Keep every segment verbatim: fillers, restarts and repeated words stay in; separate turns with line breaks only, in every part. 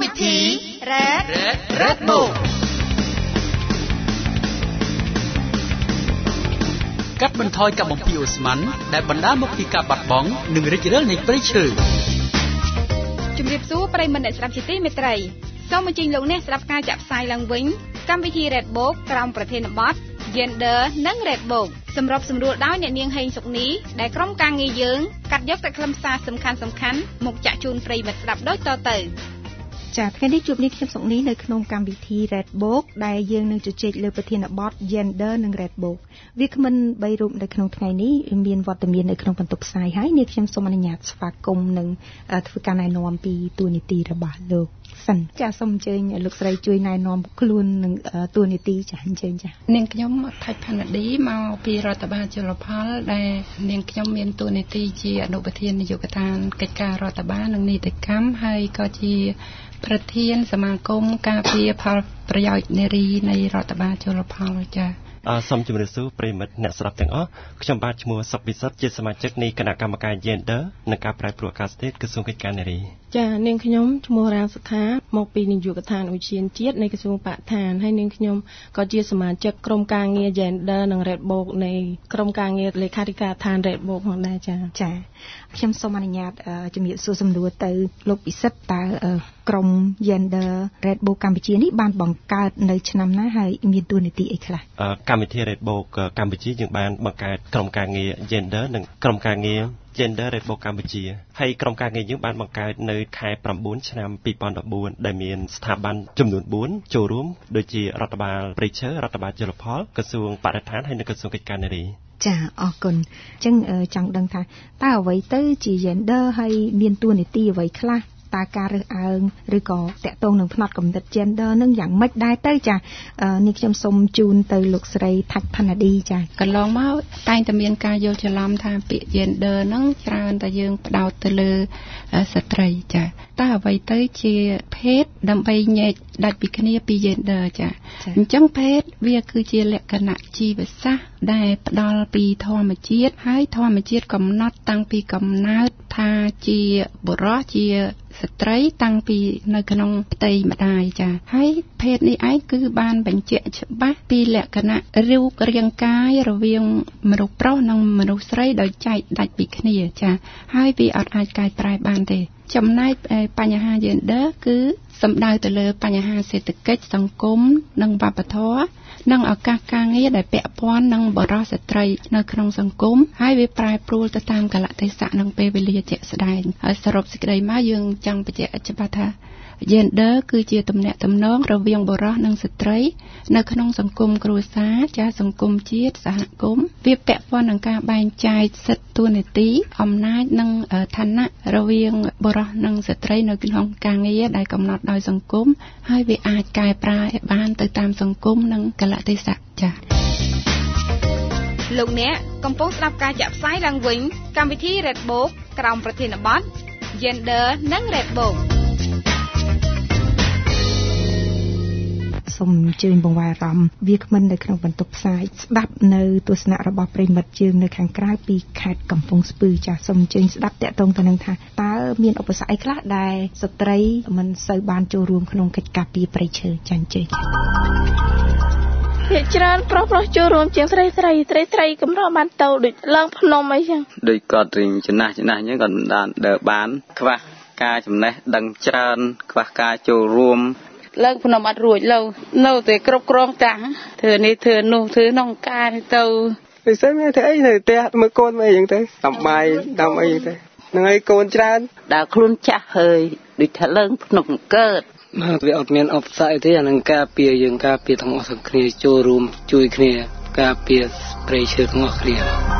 វិធី Red Red Book កាត់បន្ថយការបំភាយអូស្មန်ដែលបណ្ដាលមកពីការបាត់បង់និងរិចរិលនៃព្រៃឈើ
ជំរាបសួរប្រិយមិត្តអ្នកស្ដាប់ជាទីមេត្រីសូមអញ្ជើញលោកអ្នកស្ដាប់ការចាក់ផ្សាយឡើងវិញកម្មវិធី Red Book ក្រោមប្រធានបទ Gender និង Red Book សម្របសម្រួលដោយអ្នកនាងហេងសុកនីដែលក្រុមការងារយើងកាត់យកតែខ្លឹមសារសំខាន់សំខាន់មកចាក់ជូនប្រិយមិត្តស្ដាប់ដូចតទៅចា៎ថ្ងៃនេះជួបនេះខ្ញុំសុកនីនៅក្នុងកម្មវិធី Red Book ដែលយើងនឹងជជែកលើប្រធានបទ Gender និង Red Book វាគ្មិនបីរូបនៅក្នុងថ្ងៃនេះមានវត្តមាននៅក្នុងបន្ទប់ផ្សាយហើយនេះខ្ញុំសូមអនុញ្ញាតស្វាគមន៍និងធ្វើការណែនាំពីតួនាទីរបស់លោកសិនចាសូមអញ្ជើញលោកស្រីជួយណែនាំខ្លួននឹងតួនាទីចាអញ្ជើញចា
នាងខ្ញុំថៃផាណាឌីមកពីរដ្ឋបាលជលផលដែលនាងខ្ញុំមានតួនាទីជាអនុប្រធាននាយកដ្ឋានកិច្ចការរដ្ឋបាលនិងនីតិកម្មហើយក៏ជាប្រធានសមាគមការពារផលប្រយោជន៍នារីនៃរដ្ឋបាលជលផលចា
អសូមជម្រាបសួរប្រិយមិត្តអ្នកស្ដាប់ទាំងអស់ខ្ញុំបាទឈ្មោះសុកវិសុទ្ធជាសមាជិកនៃគណៈកម្មការ Gender និងការប្រែប្រួលអាកាសធាតុក្រសួងកិច្ចការនារី
ចានាងខ្ញុំឈ្មោះរាសុខាមកពីនាយកដ្ឋានឧទ្យានជាតិនៃក្រសួងបរិស្ថានហើយនាងខ្ញុំក៏ជាសមាជិកក្រុមការងារ Gender និង Red Book នៃក្រុមការងារលេខាធិការដ្ឋាន Red Book ផងដែរចា
ចាខ្ញុំសូមអនុញ្ញាតជំរាបសួរសំណួរទៅលោកពិសិដ្ឋតើក្រុម Gender Red Book កម្ពុជានេះបានបង្កើតនៅឆ្នាំណាហើយមានតួនាទីអីខ្លះ
កម្មវិធី Red Book កម្ពុជាយើងបានបង្កើតក្រុមការងារ Gender និងក្រុមការងារ Gender Red Book កម្ពុជាហើយក្រុមការងារយើងបានបង្កើតនៅខែប្រាំបួនឆ្នាំពីរពាន់ដប់បួនដែលមានស្ថាប័នចំនួនបួនចូលរួមដូចជារដ្ឋបាលព្រៃឈើរដ្ឋបាលជលផលក្រសួងបរិស្ថានហើយនិងក្រសួងកិច្ចការនារី
ចាអរគុណអញ្ចឹងចង់ដឹងថាតើអ្វីទៅជា Gender ហើយមានតួនាទីអ្វីខ្លះតើការរើសអើងឬក៏តាក់ទងនឹងផ្នត់គំនិត Gender នឹងយ៉ាងម៉េចដែរទៅចានេះខ្ញុំសូមជូនទៅលោកស្រីថាច់ផាណាឌីចា
កន្លងមកតែងតែមានការយល់ច្រឡំថាពាក្យ Gender ហ្នឹងច្រើនតែយើងផ្ដោតទៅលើស្ត្រីចាតើអ្វីទៅជាភេទដើម្បីញែកដាច់ពីគ្នាពី Gender ចាអញ្ចឹងភេទវាគឺជាលក្ខណៈជីវសាស្ត្រដែលផ្ដល់ពីធម្មជាតិហើយធម្មជាតិកំណត់តាំងពីកំណើតថាជាបុរសជាស្ត្រីតាំងពីនៅក្នុងផ្ទៃម្ដាយចាហើយភេទនេះឯងគឺបានបញ្ជាក់ច្បាស់ពីលក្ខណៈរូបរាងកាយរវាងមនុស្សប្រុសនិងមនុស្សស្រីដោយចែកដាច់ពីគ្នាចាហើយវាអត់អាចកែប្រែបានទេចំណែកបញ្ហា Gender គឺសំដៅទៅលើបញ្ហាសេដ្ឋកិច្ចសង្គមនិងវប្បធម៌និងឱកាសការងារដែលពាក់ព័ន្ធនឹងបរិសុទ្ធស្ត្រីនៅក្នុងសង្គមហើយវាប្រែប្រួលទៅតាមកលៈទេសៈនិងពេលវេលាជាក់ស្ដែងហើយសរុបសេចក្តីមកយើងចង់បញ្ជាក់ច្បាស់ថា Gender គឺជាទំនាក់ទំនងរវាងបុរសនិងស្ត្រីនៅក្នុងសង្គមគ្រួសារចាសង្គមជាតិសហគមន៍វាពាក់ព័ន្ធនឹងការបែងចែកសិទ្ធិតួនាទីអំណាចនិងឋានៈរវាងបុរសនិងស្ត្រីនៅក្នុងការងារដែលកំណត់ដោយសង្គមហើយវាអាចកែប្រែបានទៅតាមសង្គមនិងកលៈទេសៈចាស
លោកអ្នកកំពុងស្ដាប់ការចាក់ផ្សាយឡើងវិញកម្មវិធី Red Book ក្រោមប្រធានបទ Gender និង Red Bookសូមអញ្ជើញបង្វែរអារម្មណ៍វាគ្មិននៅក្នុងបន្ទប់ផ្សាយស្ដាប់នៅទស្សនៈរបស់ប្រិមិត្តយើងនៅខាងក្រៅពីខេត្តកំពង់ស្ពឺចាសូមអញ្ជើញស្ដាប់តាក់ទងទៅនឹងថាតើមានឧបសគ្គអីខ្លះដែលស្ត្រីមិនសូវបានចូលរួមក្នុងកិច្ចការពារព្រៃឈើចាអញ្ជើញ
ជាច្រើនប្រុសប្រុសចូលរួមជាងស្រីស្រីស្រីស្រីកម្របានទៅដូចឡើងភ្នំអីចឹង
ដូចគាត់រៀងចំណាស់ចំណាស់អញ្ចឹងគាត់មិនបានដើរបានខ្វះការចំណេះដឹងច្រើនខ្វះការចូលរួម
ឡើងភ្នំអត់រួចលើនៅតែគ្រប់គ្រងតាំងធ្វើនេះធ្វើនោះធ្វើក្នុងការទៅ
ពិសេសមានតែអីនៅផ្ទះមើលកូនមើលអីចឹងទៅតំបាយតំអីចឹងទៅហ្នឹងហើយកូនច្រើន
ដើរខ្លួនចាស់ហើយដូចថាឡើងភ្នំកើត
មកវាអត់មានអបសាយទេអានឹងការពារយើងការពារទាំងអស់ទាំងគ្នាចូលរួមជួយគ្នាការពារព្រៃឈើទាំងអស់គ្នា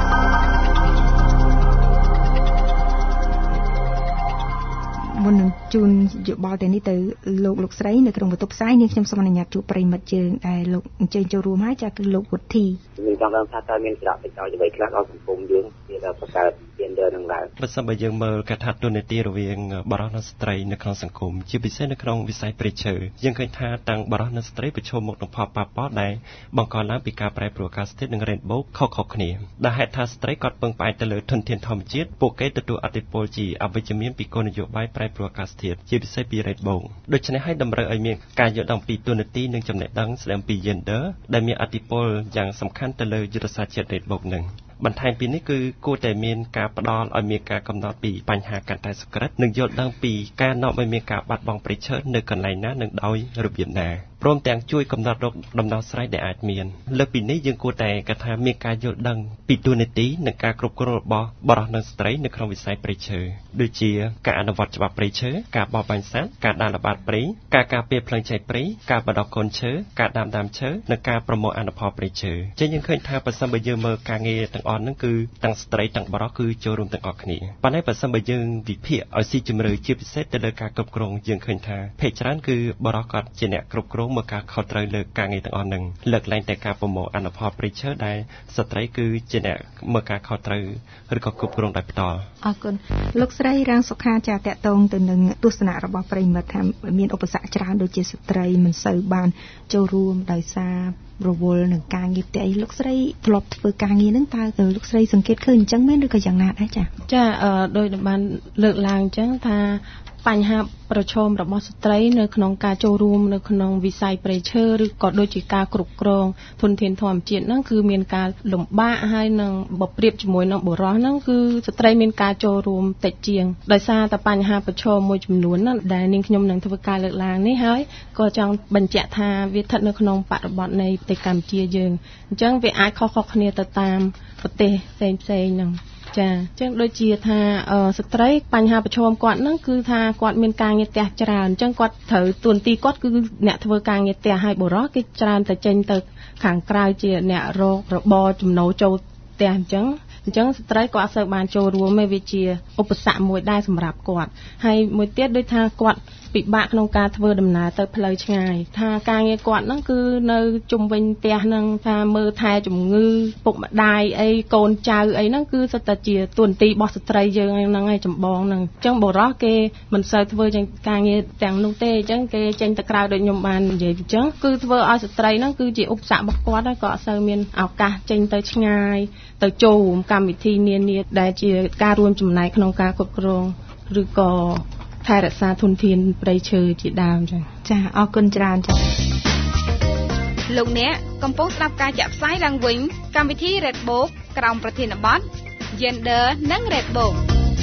មុននឹងជូនយោបល់ទៅនេះទៅលោកលោកស្រីនៅក្នុងបន្ទប់ផ្សាយនេះខ្ញុំសូមអនុញ្ញាតជួបប្រិមិត្តយើងដែលលោកអញ្ជើញចូលរួមហើយចាគឺលោកវុធី
មានចង់ដឹងថាតើមានសារៈប្រយោជន៍អ្វីខ្លះដល់សង្គមយើងពីដល់បង្កើត Gender នឹងឡើង
បើសិនបើយើងមើលកថាតួនាទីរវាងបុរសនិងស្ត្រីនៅក្នុងសង្គមជាពិសេសនៅក្នុងវិស័យព្រៃឈើយើងឃើញថាទាំងបុរសនិងស្ត្រីប្រឈមមុខនឹងផលប៉ះពាល់ដែលបង្កឡើងពីការប្រែប្រួលអាកាសធាតុនិង Rainbow ខុសៗគ្នាដែលហេតុថាស្ត្រីគាត់ពឹងផ្អែកទៅលើធនធានធម្មជាតិពួកគេទទួលឥទ្ធិពលជាអវិជ្ជមានពីគោលនយោបាយប្រែព្រោះអាកាសធាតុជាពិសេសពី Red Book ដូច្នេះហើយតម្រូវឲ្យមានការយល់ដឹងពីទូនាទីនិងចំណេះដឹងស្ដីពី gender ដែលមានឥទ្ធិពលយ៉ាងសំខាន់ទៅលើយុទ្ធសាស្ត្រជាតិ Red Book នឹងបន្ថែមពីនេះគឺគួរតែមានការផ្ដល់ឲ្យមានការកំណត់ពីបញ្ហាកាន់តែសក្តិនិងយល់ដឹងពីការនាំឲ្យមានការបាត់បង់ព្រៃឈើនៅកន្លែងណានិងដោយរបៀបណាព្រមទាំងជួយកំណត់រកដំណោះស្រាយដែលអាចមានលើពីនេះយើងគួរតែកថាមានការយល់ដឹងពីទូនាទីនិងការគ្រប់គ្រងរបស់បរិសុទ្ធនិងស្ត្រីនៅក្នុងវិស័យព្រៃឈើដូចជាការអនុវត្តច្បាប់ព្រៃឈើការបោះបាញ់សត្វការដាល់ល្បាតព្រៃការការពារភ្លើងឆេះព្រៃការបដិកូនឈើការដាំដើមឈើនិងការប្រមូលអនុផលព្រៃឈើចឹងយើងឃើញថាបើសិនបើយើងមើលការងារទាំងអស់ហ្នឹងគឺទាំងស្ត្រីទាំងបរិសុទ្ធគឺចូលរួមទាំងអស់គ្នាប៉ុន្តែបើសិនបើយើងវិភាគឲ្យស៊ីជម្រៅជាពិសេសទៅលើការគ្រប់គ្រងយើងឃើញថាភាគច្រើនគឺបរិសុទ្ធគាត់ជាអ្នកគ្រប់គ្រងមើលការខុសត្រូវលើការងារទាំងអស់ហ្នឹងលើកលែងតែការប្រមូលអនុផលព្រៃឈើដែលស្ត្រីគឺជាអ្នកមើលការខុសត្រូវឬក៏គ្រប់គ្រងដោយផ្ទាល់
អរគុណលោកស្រីរាងសុខាចាតតងទៅនឹងទស្សនៈរបស់ប្រិមិត្តថាមានឧបសគ្គច្រើនដូចជាស្ត្រីមិនសូវបានចូលរួមដោយសាររវល់នឹងការងារផ្ទះអីលោកស្រីធ្លាប់ធ្វើការងារហ្នឹងតើលោកស្រីសង្កេតឃើញអញ្ចឹងមែនឬក៏យ៉ាងណាដែរចា៎
ចាអឺដោយបានលើកឡើងអញ្ចឹងថាបញ្ហាប្រឈមរបស់ស្ត្រីនៅក្នុងការចូលរួមនៅក្នុងវិស័យព្រៃឈើឬក៏ដូចជាការគ្រប់គ្រងធនធានធម្មជាតិហ្នឹងគឺមានការលំបាកហើយនឹងបើប្រៀបជាមួយនឹងបុរសហ្នឹងគឺស្ត្រីមានការចូលរួមតិចជាងដោយសារតែបញ្ហាប្រឈមមួយចំនួនហ្នឹងដែលនាងខ្ញុំនឹងធ្វើការលើកឡើងនេះហើយក៏ចង់បញ្ជាក់ថាវាស្ថិតនៅក្នុងបរិបទនៃប្រទេសកម្ពុជាយើងអញ្ចឹងវាអាចខុសៗគ្នាទៅតាមប្រទេសផ្សេងៗហ្នឹងចាអញ្ចឹងដូចជាថាស្ត្រីបញ្ហាប្រឈមគាត់ហ្នឹងគឺថាគាត់មានការងារផ្ទះច្រើនអញ្ចឹងគាត់ត្រូវទួនាទីគាត់គឺអ្នកធ្វើការងារផ្ទះឲ្យបុរសគេច្រើនតែចេញទៅខាងក្រៅជាអ្នករករបរចំណូលចូលផ្ទះអញ្ចឹងអញ្ចឹងស្ត្រីក៏អត់សូវបានចូលរួមទេវាជាឧបសគ្គមួយដែរសម្រាប់គាត់ហើយមួយទៀតដូចថាគាត់ពិបាកក្នុងការធ្វើដំណើរទៅផ្លូវឆ្ងាយថាការងារគាត់ហ្នឹងគឺនៅជុំវិញផ្ទះហ្នឹងថាមើលថែជំងឺពុកម្ដាយអីកូនចៅអីហ្នឹងគឺសុទ្ធតែជាទួនាទីរបស់ស្ត្រីយើងហ្នឹងឯងចម្បងហ្នឹងអញ្ចឹងបុរសគេមិនសូវធ្វើយ៉ាងការងារទាំងនោះទេអញ្ចឹងគេចេញទៅក្រៅដូចខ្ញុំបាននិយាយអញ្ចឹងគឺធ្វើឲ្យស្ត្រីហ្នឹងគឺជាឧបសគ្គរបស់គាត់ហើយក៏អត់សូវមានឱកាសចេញទៅឆ្ងាយទៅចូលរួមកម្មវិធីនានាដែលជាការរួមចំណែកក្នុងការគ្រប់គ្រងឬក៏ថែរក្សាធនធានព្រៃឈើជាដើមចា៎
ចាអរគុណច្រើនចា៎
លោកអ្នកកំពុងស្ដាប់ការចាក់ផ្សាយឡើងវិញកម្មវិធី Red Book ក្រោមប្រធានបទ Gender និង Red Book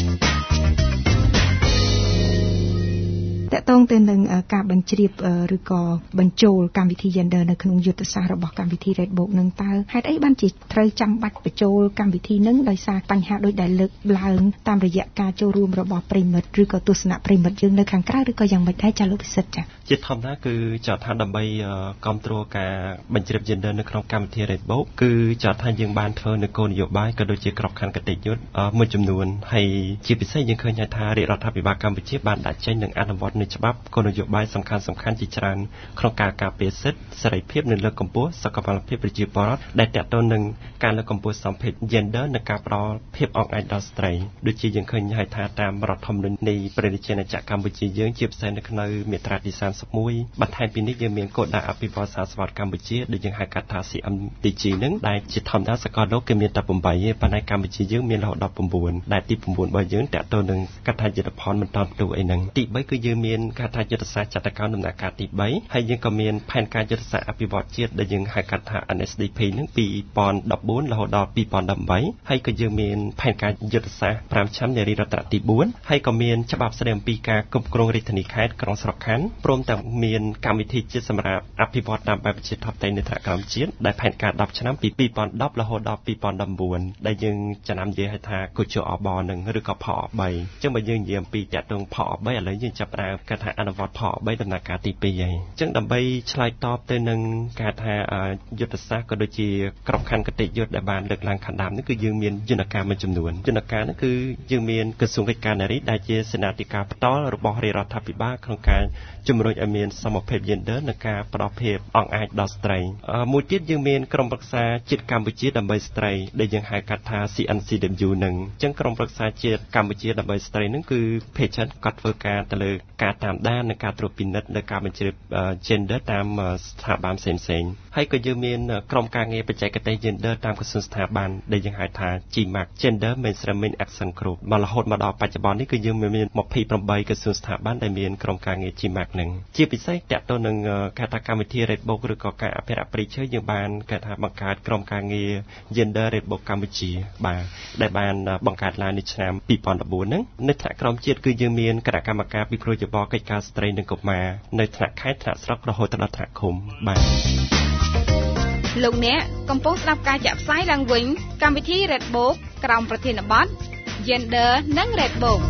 តកតងទៅនឹងការបញ្ជ្រាបឬក៏បញ្ចូលកម្មវិធី Gender នៅក្នុងយុទ្ធសាស្ត្ររបស់កម្មវិធី Red Book នឹងតើហេតុអីបានជាត្រូវចាំបាច់បញ្ចូលកម្មវិធីនឹងដោយសារបញ្ហាដូចដែលលើកឡើងតាមរយៈការចូលរួមរបស់ប្រិមិត្តឬក៏ទស្សនៈប្រិមិត្តយើងនៅខាងក្រៅឬក៏យ៉ាងម៉េចដែរចាលោកពិសិដ្ឋចា
ជាធម្មតាគឺចាត់ថាដើម្បីគ្រប់គ្រងការបញ្ជ្រាប Gender នៅក្នុងកម្មវិធី Red Book គឺចាត់ថាយើងបានធ្វើនៅគោលនយោបាយក៏ដូចជាក្របខ័ណ្ឌគតិយុត្តមួយចំនួនហើយជាពិសេសយើងឃើញថារាជរដ្ឋាភិបាលកម្ពុជាបានដាក់ចេញនិងអនុវត្តនៅច្បាប់គោលនយោបាយសំខាន់សំខាន់ជាច្រើនក្នុងការការពារសិទ្ធិសេរីភាពនិងលើកកម្ពស់សកម្មភាពប្រជាពលរដ្ឋដែលទាក់ទងនឹងការលើកកម្ពស់សម្ភារ Gender និងការផ្ដល់ភាពអង្អាចដល់ស្ត្រីដូចជាយើងឃើញហើយថាតាមរដ្ឋធម្មនុញ្ញនៃព្រះរាជាណាចក្រកម្ពុជាយើងជាពិសេសនៅក្នុងមាត្រាទីសាមសិបមួយបន្ថែមពីនេះយើងមានគោលដៅអភិវឌ្ឍសាស្ត្រកម្ពុជាដែលយើងហៅកាត់ថា C M D G នឹងដែលជាធម្មតាសកលលោកគេមានតែប្រាំបីទេប៉ុន្តែកម្ពុជាយើងមានរហូតដល់៩ដែលទី៩របស់យើងទាក់ទងនឹងកថាយុទ្ធផលមិនតាន់ផ្ទុះអីហ្នឹងទីបីគឺយើងមានកថាយុទ្ធសាស្ត្រចតកម្មដំណាក់កាលទីបីហើយយើងក៏មានផែនការយុទ្ធសាស្ត្រអភិវឌ្ឍជាតិដែលយើងហៅកាត់ថា N S D P នឹងពីរពាន់ដប់បួនរហូតដល់ពីរពាន់ដប់ប្រាំបីហើយក៏យើងមានផែនការយុទ្ធសាស្ត្រប្រាំឆ្នាំនារីរដ្ឋទីបួនហើយក៏មានច្បាប់ស្តីអំពីការគ្រប់គ្រងរាជធានីខេត្តក្រុងស្រុកខណ្ឌព្រមទាំងមានកម្មវិធីជាតិសម្រាប់អភិវឌ្ឍតាមបែបប្រជាធិបតេយ្យនៃថ្នាក់ក្រោមជាតិដែលផែនការដប់ឆ្នាំពីពីរពាន់ដប់រហូតដល់ពីរពាន់ដប់ប្រាំដែលយើងចំណាំនិយាយថាកុជអបនឹងឬក៏ផអបីអញ្ចឹងបើយើងនិយាយអំពីតាក់ទងផអបីឥឡូវយើងចាប់ផ្ដើមកាត់ថាអនុវត្តផអបីដំណាក់កាលទីពីរហើយអញ្ចឹងដើម្បីឆ្លើយតបទៅនឹងការថាយុទ្ធសាស្ត្រក៏ដូចជាក្របខ័ណ្ឌគតិយុត្តដែលបានលើកឡើងខាងដើមនេះគឺយើងមានយន្តការមួយចំនួនយន្តការនេះគឺយើងមានក្រសួងកិច្ចការនារីដែលជាសេនាធិការផ្ទាល់របស់រាជរដ្ឋាភិបាលក្នុងការជំរុញឲ្យមានសមភាព Gender និងការផ្ដល់ភាពអង្អាចដល់ស្ត្រីមួយទៀតយើងមានក្រុមប្រឹក្សាជាតិកម្ពុជាដើម្បីស្ត្រីដែលយើងហៅកាត់ថា C N C W នឹងអញ្ចឹងក្រុមប្រឹក្សាជាតិកម្ពុជាដើម្បីស្ត្រីនឹងគឺភាគច្រើនគាត់ធ្វើការទៅលើការតាមដាននិងការត្រួតពិនិត្យនៅការបញ្ជ្រាប Gender តាមស្ថាប័នផ្សេងៗហើយក៏យើងមានក្រុមការងារបច្ចេកទេស Gender តាមក្រសួងស្ថាប័នដែលយើងហៅថា G M A C Gender Mainstreaming Action Group មករហូតមកដល់បច្ចុប្បន្ននេះគឺយើងមានยี่สิบแปดក្រសួងស្ថាប័នដែលមានក្រុមការងារ G M A C នឹងជាពិសេសតទៅនឹងគេថាកម្មវិធី Red Book ឬក៏ការអភិរក្សព្រៃឈើយើងបានគេថាបង្កើតក្រុមការងារ Gender Red Book កម្ពុជាបាទដែលបានបង្កើតឡើងនៅឆ្នាំยี่สิบสิบสี่ហ្នឹងនៅថ្នាក់ក្រោមជាតិគឺយើងមានគណៈកម្មការពិគ្រោះយោបល់កិច្ចការស្ត្រីនិងកុមារនៅថ្នាក់ខេត្តថ្នាក់ស្រុករហូតដល់ថ្នាក់ឃុំបាទ
លោកអ្នកកំពុងស្ដាប់ការចាក់ផ្សាយឡើងវិញកម្មវិធី Red Book ក្រោមប្រធានបទ Gender និង Red Book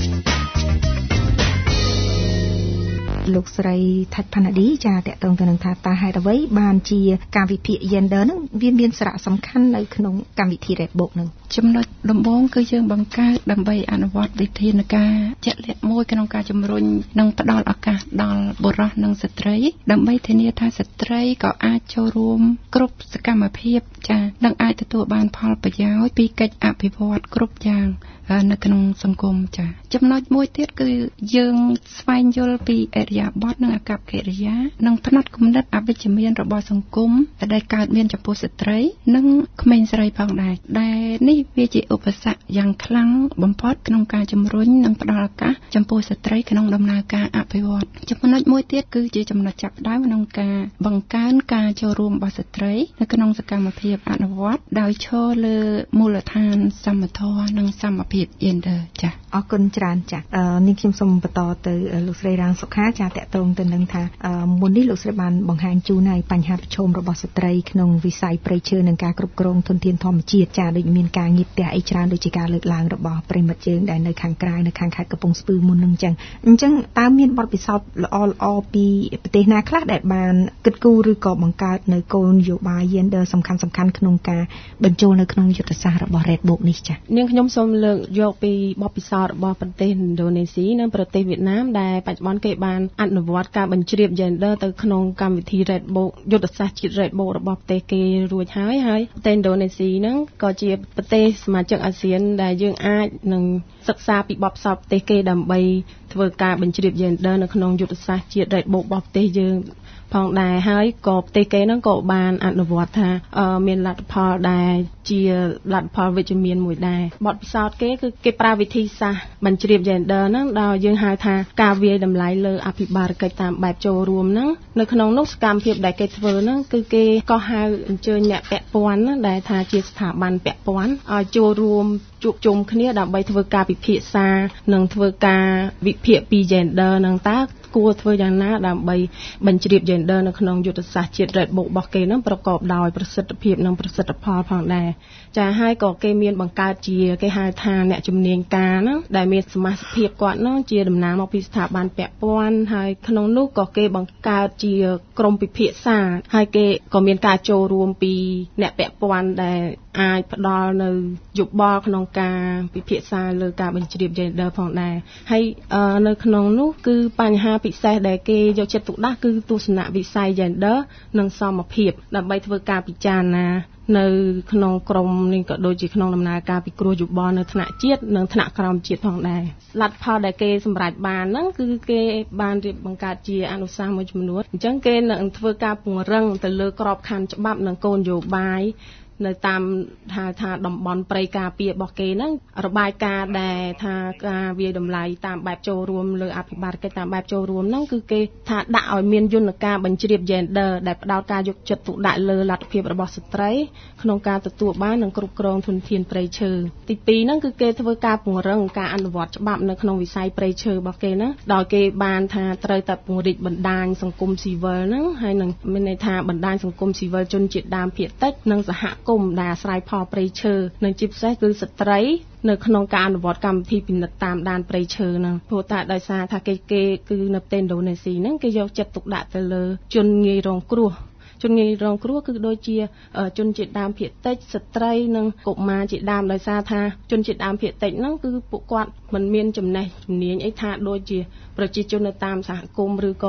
លោកស្រីថាច់ផាណាឌីចាតកតងទៅនឹងថាតើហេតុអ្វីបានជាការវិភាគ Gender នឹងវាមានសារៈសំខាន់នៅក្នុងកម្មវិធី Red Book នឹង
ចំណុចដំបូងគឺយើងបង្កើតដើម្បីអនុវត្តវិធានការជាក់លាក់មួយក្នុងការជំរុញនិងផ្ដល់ឱកាសដល់បុរសនិងស្ត្រីដើម្បីធានាថាស្ត្រីក៏អាចចូលរួមគ្រប់សកម្មភាពចានិងអាចទទួលបានផលប្រយោជន៍ពីកិច្ចអភិវឌ្ឍគ្រប់យ៉ាងនៅក្នុងសង្គមចាចំណុចមួយទៀតគឺយើងស្វែងយល់ពីអរិយាប័ត្រនិងអាកប្បកិរិយានិងផ្នត់គំនិតអវិជ្ជមានរបស់សង្គមដែលកើតមានចំពោះស្ត្រីនិងក្មេងស្រីផងដែរដែលនេះវាជាឧបសគ្គយ៉ាងខ្លាំងបំផុតក្នុងការជំរុញនិងផ្ដល់ឱកាសចំពោះស្ត្រីក្នុងដំណើរការអភិវឌ្ឍចំណុចមួយទៀតគឺជាចំណុចចាប់ផ្ដើមក្នុងការបង្កើនការចូលរួមរបស់ស្ត្រីនៅក្នុងសកម្មភាពអនុវត្តដោយឈរលើមូលដ្ឋានសមធម៌និងសមភាពGender ចា
អរគុណច្រើនចាអឺនេះខ្ញុំសូមបន្តទៅលោកស្រីរាងសុខាចាតកតងទៅនឹងថាមុននេះលោកស្រីបានបង្ហាញជូនហើយបញ្ហាប្រឈមរបស់ស្ត្រីក្នុងវិស័យព្រៃឈើនិងការគ្រប់គ្រងធនធានធម្មជាតិចាដូចមានការងារផ្ទះអីច្រើនដូចជាការលើកឡើងរបស់ប្រិមិត្តយើងដែលនៅខាងក្រៅនៅខាងខេត្តកំពង់ស្ពឺមុននឹងអញ្ចឹងអញ្ចឹងតើមានបទពិសោធន៍ល្អល្អពីប្រទេសណាខ្លះដែលបានគិតគូរឬក៏បង្កើតនៅគោលនយោបាយ Gender សំខាន់សំខាន់ក្នុងការបញ្ចូលនៅក្នុងយុទ្ធសាស្ត្ររបស់ Red Book នេះចា
នាងខ្ញុំសូមលើកយកពីបទពិសោធន៍របស់ប្រទេសឥណ្ឌូនេស៊ីនិងប្រទេសវៀតណាមដែលបច្ចុប្បន្នគេបានអនុវត្តការបញ្ជ្រាប Gender ទៅក្នុងកម្មវិធី Red Book យុទ្ធសាស្ត្រជាតិ Red Book របស់ប្រទេសគេរួចហើយហើយប្រទេសឥណ្ឌូនេស៊ីហ្នឹងក៏ជាប្រទេសសមាជិកអាស៊ានដែលយើងអាចនឹងសិក្សាពីបទពិសោធន៍ប្រទេសគេដើម្បីធ្វើការបញ្ជ្រាប Gender នៅក្នុងយុទ្ធសាស្ត្រជាតិ Red Book របស់ប្រទេសយើងផងដែរហើយក៏ប្រទេសគេហ្នឹងក៏បានអនុវត្តថាមានលទ្ធផលដែលជាលទ្ធផលវិជ្ជមានមួយដែរបទពិសោធន៍គេគឺគេប្រើវិធីសាស្ត្របញ្ជ្រាប Gender ហ្នឹងដោយយើងហៅថាការវាយតម្លៃលើអភិបាលកិច្ចតាមបែបចូលរួមហ្នឹងនៅក្នុងនោះសកម្មភាពដែលគេធ្វើហ្នឹងគឺគេក៏ហៅអញ្ជើញអ្នកពាក់ព័ន្ធដែលថាជាស្ថាប័នពាក់ព័ន្ធឲ្យចូលរួមជួបជុំគ្នាដើម្បីធ្វើការពិភាក្សានិងធ្វើការវិភាគពី Gender ហ្នឹងតើគួរធ្វើយ៉ាងណាដើម្បីបញ្ជ្រាប Gender នៅក្នុងយុទ្ធសាស្ត្រជាតិ Red Book របស់គេនឹងប្រកបដោយប្រសិទ្ធភាពនិងប្រសិទ្ធផលផងដែរចាហើយក៏គេមានបង្កើតជាគេហៅថាអ្នកជំនាញការហ្នឹងដែលមានសមាជិកភាពគាត់ហ្នឹងជាតំណាងមកពីស្ថាប័នពាក់ព័ន្ធហើយក្នុងនោះក៏គេបង្កើតជាក្រុមពិភាក្សាហើយគេក៏មានការចូលរួមពីអ្នកពាក់ព័ន្ធដែលអាចផ្ដល់នៅយោបល់ក្នុងការពិភាក្សាលើការបញ្ជ្រាប Gender ផងដែរហើយនៅក្នុងនោះគឺបញ្ហាពិសេសដែលគេយកចិត្តទុកដាក់គឺទស្សនវិស័យ Gender និងសមភាពដើម្បីធ្វើការពិចារណានៅក្នុងក្រមនេះក៏ដូចជាក្នុងដំណើរការពិគ្រោះយោបល់នៅថ្នាក់ជាតិនិងថ្នាក់ក្រោមជាតិផងដែរលទ្ធផលដែលគេសម្រេចបានហ្នឹងគឺគេបានរៀបបង្កើតជាអនុសាសន៍មួយចំនួនអញ្ចឹងគេនឹងធ្វើការពង្រឹងទៅលើក្របខ័ណ្ឌច្បាប់និងគោលនយោបាយនៅតាមថាថាតំបន់ព្រៃការពាររបស់គេហ្នឹងរបាយការណ៍ដែលថាការវាយតម្លៃតាមបែបចូលរួមលើអភិបាលកិច្ចតាមបែបចូលរួមហ្នឹងគឺគេថាដាក់ឲ្យមានយន្តការបញ្ជ្រាប Gender ដែលផ្ដោតការយកចិត្តទុកដាក់លើលទ្ធភាពរបស់ស្ត្រីក្នុងការទទួលបាននិងគ្រប់គ្រងធនធានព្រៃឈើទីពីរហ្នឹងគឺគេធ្វើការពង្រឹងការអនុវត្តច្បាប់នៅក្នុងវិស័យព្រៃឈើរបស់គេហ្នឹងដោយគេបានថាត្រូវតែពង្រីកបណ្ដាញសង្គមស៊ីវិលហ្នឹងហើយនឹងមានន័យថាបណ្ដាញសង្គមស៊ីវិលជនជាតិដើមភាគតិចនិងសហគុំដែលអាស្រ័យផលព្រៃឈើនិងជាពិសេសគឺស្ត្រីនៅក្នុងការអនុវត្តកម្មវិធីពិនិត្យតាមដានព្រៃឈើហ្នឹងព្រោះតែដោយសារថាគេគេគឺនៅប្រទេសឥណ្ឌូនេស៊ីហ្នឹងគេយកចិត្តទុកដាក់ទៅលើជនងាយរងគ្រោះជនងាយរងគ្រោះគឺដូចជាជនជាតិដើមភាគតិចស្ត្រីនិងកុមារជាដើមដោយសារថាជនជាតិដើមភាគតិចហ្នឹងគឺពួកគាត់មិនមានចំណេះជំនាញអីថាដូចជាប្រជាជននៅតាមសហគមន៍ឬក៏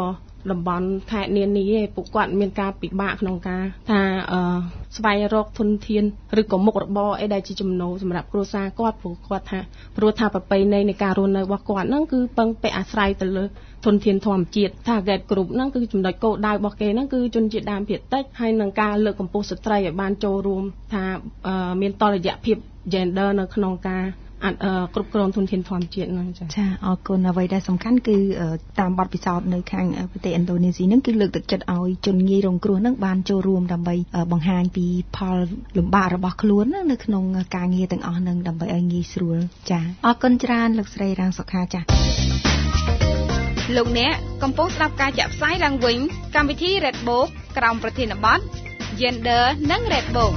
តំបន់ខេត្តនានាឯពួកគាត់មានការពិបាកក្នុងការថាអឺស្វែងរកធនធានឬក៏មុខរបរអីដែលជាចំណូលសម្រាប់គ្រួសារគាត់ព្រោះគាត់ថាព្រោះថាប្រពៃណីនៃការរស់នៅរបស់គាត់ហ្នឹងគឺពឹងពាក់អាស្រ័យទៅលើធនធានធម្មជាតិ target group ហ្នឹងគឺចំណុចគោលដៅរបស់គេហ្នឹងគឺជនជាតិដើមភាគតិចហើយនឹងការលើកកម្ពស់ស្ត្រីឲ្យបានចូលរួមថាមានតុល្យភាព gender នៅក្នុងការគ្រប់គ្រងធនធានធម្មជាតិហ្នឹងចា៎ចាអរគុណអ្វីដែលសំខាន់គឺតាមបទពិសោធន៍នៅខាងប្រទេសឥណ្ឌូនេស៊ីហ្នឹងគឺលើកទឹកចិត្តឲ្យជនងាយរងគ្រោះហ្នឹងបានចូលរួមដើម្បីបង្ហាញពីផលលំបាករបស់ខ្លួននៅក្នុងការងារទាំងអស់ហ្នឹងដើម្បីឲ្យងាយស្រួលចាអរគុណច្រើនលោកស្រីរាំងសុខាចា
លោកអ្នកកំពុងស្ដាប់ការចាក់ផ្សាយឡើងវិញកម្មវិធី Red Book ក្រោមប្រធានបទ Gender និង Red Book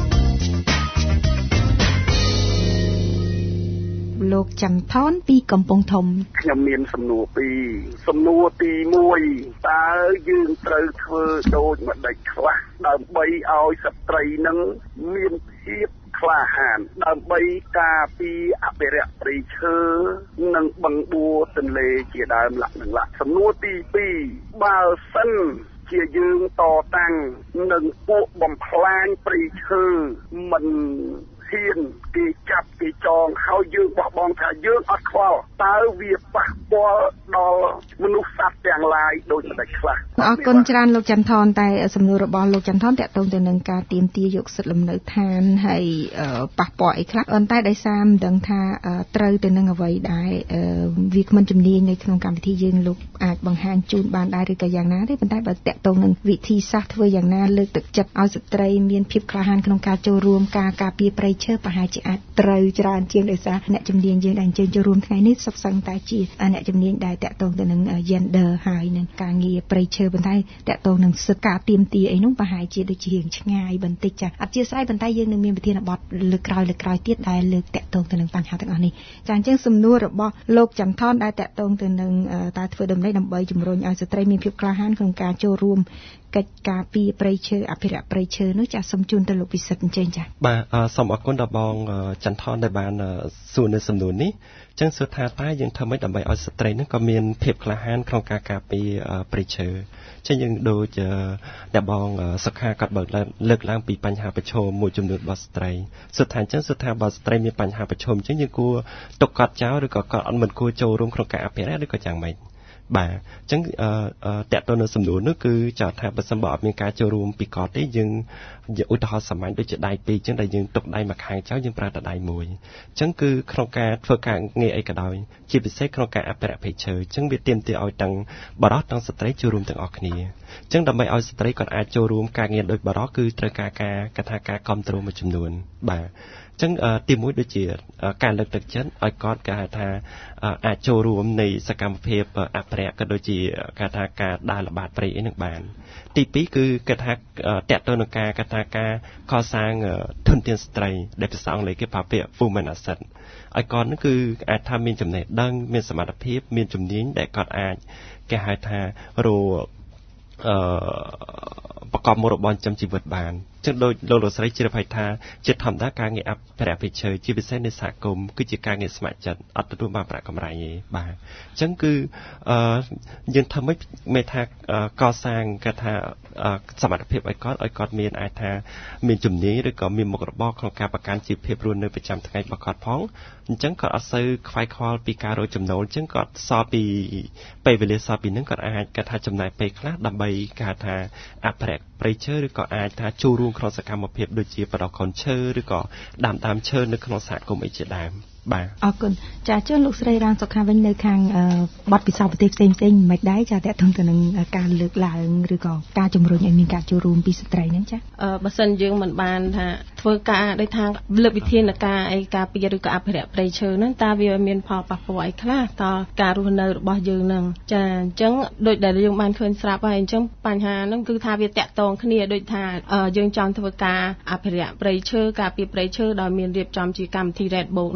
លោកចន្ទថនពីកំពង់ធំ
ខ្ញុំមានសំណួរពីរសំណួរទីមួយតើយើងត្រូវធ្វើដូចម្ដេចខ្លះដើម្បីឲ្យស្ត្រីនឹងមានភាពក្លាហានដើម្បីការពារអភិរក្សព្រៃឈើនិងបឹងបួរទន្លេជាដើមលក្ខណៈសំណួរទីពីរបើសិនជាយើងតតាំងនឹងពួកបំផ្លាញព្រៃឈើមិនហ៊ានគេចាប់គេចងហើយយើងបោះបង់ថាយើងអត់ខ្វល់តើវាប៉ះពាល់ដល់មនុស្សសត្វទាំងឡាយដូចម្ដេចខ្លះ
អរគុណច្រើនលោកចន្ទថនតែសំណួររបស់លោកចន្ទថនតាក់ទងទៅនឹងការទាមទារយកសិទ្ធិលំនៅឋានហើយប៉ះពាល់អីខ្លះប៉ុន្តែដោយសារមិនដឹងថាត្រូវទៅនឹងអ្វីដែរវាគ្មិនជំនាញនៅក្នុងកម្មវិធីយើងលោកអាចបង្ហាញជូនបានដែរឬក៏យ៉ាងណាទេប៉ុន្តែបើតាក់ទងនឹងវិធីសាស្ត្រធ្វើយ៉ាងណាលើកទឹកចិត្តឲ្យស្ត្រីមានភាពក្លាហានក្នុងការចូលរួមការការពារព្រៃឈើប្រហែលជាអាចត្រូវច្រើនជាងដោយសារអ្នកជំនាញយើងដែលអញ្ជើញចូលរួមថ្ងៃនេះសុទ្ធសឹងតែជាអ្នកជំនាញដែលតាក់ទងទៅនឹង gender ហើយនឹងការងារព្រៃឈើប៉ុន្តែតាក់ទងនឹងសិទ្ធិការទាមទារអីនោះប្រហែលជាដូចជារៀងឆ្ងាយបន្តិចចាអធិស្ឋានប៉ុន្តែយើងនឹងមានប្រធានបទលើកក្រោយលើកក្រោយទៀតដែលលើកតាក់ទងទៅនឹងបញ្ហាទាំងអស់នេះចាអញ្ចឹងសំណួររបស់លោកចន្ទថនដែលតាក់ទងទៅនឹងតើធ្វើដំណេកដើម្បីជំរុញឲ្យស្ត្រីមានភាពក្លាហានក្នុងការចូលរួមកិច្ចការពីព្រៃឈើអភិរក្សព្រៃឈើនោះចាសូមជូនទៅលោកពិសិដ្ឋអញ្ជើញចា
បាទសូមអរគុណដល់បងចន្ទថនដែលបានសួរនៅសំណួរនេះចឹងសួរថាតើយើងធ្វើម៉េចដើម្បីឲ្យស្ត្រីនឹងក៏មានភាពក្លាហានក្នុងការការពារព្រៃឈើចឹងយើងដូចដែលបងសុខាគាត់បើកលើកឡើងពីបញ្ហាប្រឈមមួយចំនួនរបស់ស្ត្រីសួរថាចឹងសួរថាបើស្ត្រីមានបញ្ហាប្រឈមចឹងយើងគួរទុកគាត់ចោលឬក៏គាត់អត់មិនគួរចូលរួមក្នុងការអភិរក្សឬក៏យ៉ាងម៉េចបាទអញ្ចឹងអឺតើតើនៅសំណួរនោះគឺចោទថាបើសិនបើអត់មានការចូលរួមពីកតទេយើងឧទាហរណ៍សាមញ្ញដូចជាដៃពីរអញ្ចឹងដែលយើងទុកដៃមួយខាងចោលយើងប្រើតែដៃមួយអញ្ចឹងគឺក្នុងការធ្វើការងារអីក៏ដោយជាពិសេសក្នុងការអភិរក្សព្រៃឈើអញ្ចឹងវាទាមទារឲ្យទាំងបរិសុទ្ធទាំងស្ត្រីចូលរួមទាំងអស់គ្នាអញ្ចឹងដើម្បីឲ្យស្ត្រីគាត់អាចចូលរួមការងារដោយបរិសុទ្ធគឺត្រូវការការកថាការគ្រប់គ្រងមួយចំនួនបាទចឹងទីមួយដូចជាការលើកទឹកចិត្តឲ្យគាត់គេហៅថាអាចចូលរួមនៃសកម្មភាពអភិរក្សក៏ដូចជាគេថាការដើរល្បាតព្រៃអីនឹងបានទីពីរគឺគេថាតកតទៅនឹងការគេថាការកសាងធនធានស្ត្រីដែលភាសាអង់គ្លេសគេប្រើពាក្យ women asset ឲ្យគាត់នឹងគឺអាចថាមានចំណេះដឹងមានសមត្ថភាពមានជំនាញដែលគាត់អាចគេហៅថារកអឺប្រកបមុខរបរចិញ្ចឹមជីវិតបានចឹងដូចលោកលោកស្រីជ្រាបហើយថាជាធម្មតាការងារអភិរក្សព្រៃឈើជាពិសេសនៅសហគមន៍គឺជាការងារស្ម័គ្រចិត្តអត់ទទួលបានប្រាក់កម្រៃទេបាទចឹងគឺអឺយើងធ្វើម៉េចមេថាកសាងគេថាសមត្ថភាពឲ្យគាត់ឲ្យគាត់មានអាចថាមានជំនាញឬក៏មានមុខរបរក្នុងការប្រកាន់ជីវភាពរស់នៅប្រចាំថ្ងៃរបស់គាត់ផងអញ្ចឹងគាត់អត់សូវខ្វាយខ្វល់ពីការរកចំណូលអញ្ចឹងគាត់សល់ពីពេលវេលាសល់ពីហ្នឹងគាត់អាចគេថាចំណាយពេលខ្លះដើម្បីគេថាអភិរក្សព្រៃឈើឬក៏អាចថាចូលរួមក្នុងសកម្មភាពដូចជាបដោះកូនឈើឬក៏ដាំដើមឈើនៅក្នុងសហគមន៍អីជាដើមបាទ
អរគុណចាជឿលោកស្រីរាងសុខាវិញនៅខាងបទពិសោធន៍ប្រទេសផ្សេងផ្សេងមិនដែរចាតើទៅនឹងការលើកឡើងឬក៏ការជំរុញឲ្យមានការចូលរួមពីស្ត្រីហ្នឹងចា
អឺបើសិនយើងមិនបានថាធ្វើការដូចថាលើកវិធានការអីការពារឬក៏អភិរក្សព្រៃឈើហ្នឹងតើវាមានផលប៉ះពាល់អីខ្លះតើការរស់នៅរបស់យើងហ្នឹងចាអញ្ចឹងដូចដែលយើងបានឃើញស្រាប់ហើយអញ្ចឹងបញ្ហាហ្នឹងគឺថាវាតាក់ទងគ្នាដូចថាយើងចង់ធ្វើការអភិរក្សព្រៃឈើការពារព្រៃឈើដោយមានរៀបចំជាកម្មវិធី Red Book ហ្នឹងហើយ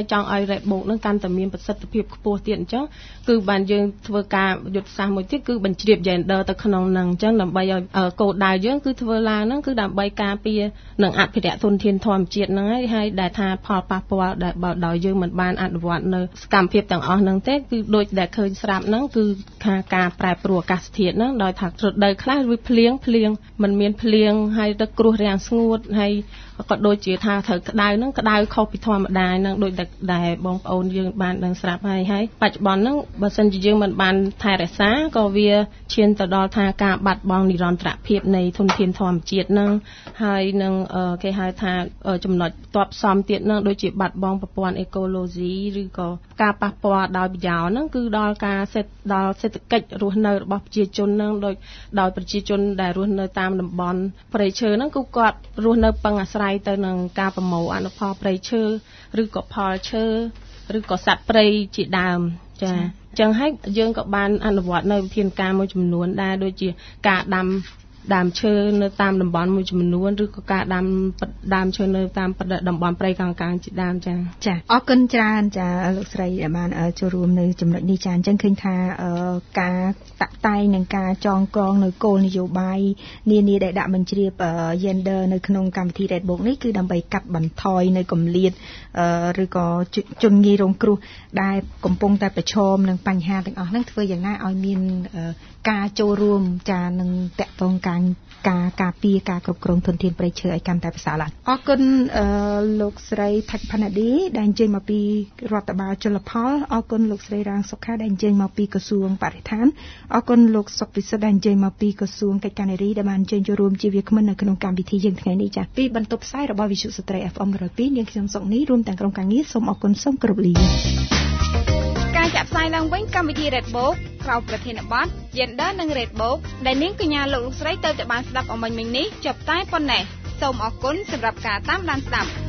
ហើយចង់ឲ្យ Red Book នឹងកាន់តែមានប្រសិទ្ធភាពខ្ពស់ទៀតអញ្ចឹងគឺបានយើងធ្វើការយុទ្ធសាស្ត្រមួយទៀតគឺបញ្ជ្រាប gender ទៅក្នុងនឹងអញ្ចឹងដើម្បីឲ្យគោលដៅយើងគឺធ្វើឡើងហ្នឹងគឺដើម្បីការពារនិងអភិរក្សធនធានធម្មជាតិហ្នឹងហើយហើយដែលថាផលប៉ះពាល់ដែលបើដោយយើងមិនបានអនុវត្តនៅសកម្មភាពទាំងអស់ហ្នឹងទេគឺដូចដែលឃើញស្រាប់ហ្នឹងគឺខាការប្រែប្រួលអាកាសធាតុហ្នឹងដោយថារដូវខ្លះវាភ្លៀងភ្លៀងមិនមានភ្លៀងហើយទឹកគ្រោះរាំងស្ងួតហើយក៏ដូចជាថាត្រូវក្តៅហ្នឹងក្តៅខុសពីធម្មតាហ្នឹងដូចដែលបងប្អូនយើងបានដឹងស្រាប់ហើយហើយបច្ចុប្បន្នហ្នឹងបើសិនជាយើងមិនបានថែរក្សាក៏វាឈានទៅដល់ថាការបាត់បង់និរន្តរភាពនៃធនធានធម្មជាតិហ្នឹងហើយនឹងគេហៅថាចំណុចតបផ្សំទៀតហ្នឹងដូចជាបាត់បង់ប្រព័ន្ធអេកូឡូស៊ីឬក៏ការប៉ះពាល់ដោយប្រយោលហ្នឹងគឺដល់ការសេដ្ឋដល់សេដ្ឋកិច្ចរស់នៅរបស់ប្រជាជនហ្នឹងដោយដោយប្រជាជនដែលរស់នៅតាមតំបន់ព្រៃឈើហ្នឹងគឺគាត់រស់នៅពឹងអាស្រ័យទៅនឹងការប្រមូលអនុផលព្រៃឈើឬក៏ផលឈើឬក៏សត្វព្រៃជាដើមចាអញ្ចឹងហើយយើងក៏បានអនុវត្តនៅវិធានការមួយចំនួនដែរដូចជាការដាំដើមឈើនៅតាមតំបន់មួយចំនួនឬក៏ការដាំដើមឈើនៅតាមតំបន់ព្រៃកោងកាងជាដើមចា
ចាអរគុណច្រើនចាលោកស្រីដែលបានចូលរួមនៅចំណុចនេះចាអញ្ចឹងឃើញថាការតាក់តែងនិងការចងក្រងនៅគោលនយោបាយនានាដែលដាក់បញ្ជ្រាប gender នៅក្នុងកម្មវិធី Red Book នេះគឺដើម្បីកាត់បន្ថយនៅគម្លាតឬក៏ជនងាយរងគ្រោះដែលកំពុងតែប្រឈមនឹងបញ្ហាទាំងអស់ហ្នឹងធ្វើយ៉ាងណាឲ្យមានការចូលរួមចានឹងតាក់ទងការការការពារការគ្រប់គ្រងធនធានព្រៃឈើឲ្យកាន់តែប្រសើរឡើងអរគុណលោកស្រីថាច់ផាណាឌីដែលអញ្ជើញមកពីរដ្ឋបាលជលផលអរគុណលោកស្រីរាងសុខាដែលអញ្ជើញមកពីក្រសួងបរិស្ថានអរគុណលោកសុកពិសិដ្ឋដែលអញ្ជើញមកពីក្រសួងកិច្ចការនារីដែលបានអញ្ជើញចូលរួមជាវាគ្មិននៅក្នុងកម្មវិធីយើងថ្ងៃនេះចាពីបន្ទប់ផ្សាយរបស់វិទ្យុស្ត្រី ép អេម một không hai នាងខ្ញុំសុកនេះរួមទាំងក្រុមការងារសូមអរគុណសូមគោរពលា
ការចាក់ផ្សាយឡើងវិញកម្មវិធី Red Book ក្រៅប្រធានបទ Gender និង Red Book ដែលនាងកញ្ញាលោកស្រីទៅតែបានស្ដាប់អំបញ្ញមិញនេះចប់តែប៉ុណ្ណេះសូមអរគុណសម្រាប់ការតាមដានស្ដាប់